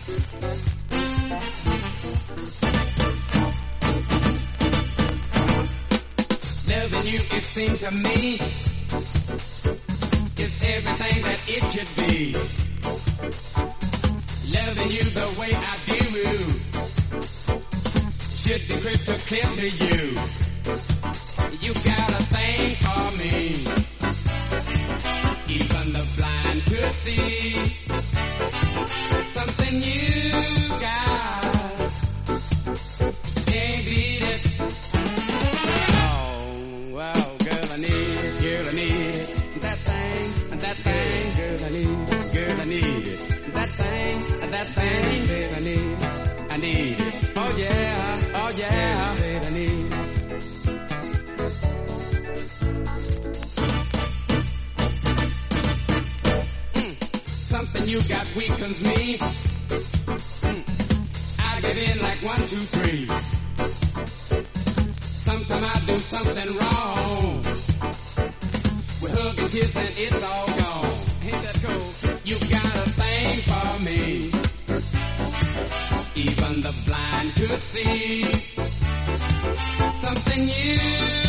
Loving you, it seemed to me, is everything that it should be. Loving you the way I do should be crystal clear to you. You got a thing for me, even the blind could see. Something you got, can't beat it. Well, girl, I need that thing, girl, I need that thing, babe, I need it. Oh yeah, babe, I need it. Something you got weakens me. I get in like 1, 2, 3. Sometimes I do something wrong. We hug and kiss and it's all gone. Ain't that cool? You got a thing for me, even the blind could see. Something you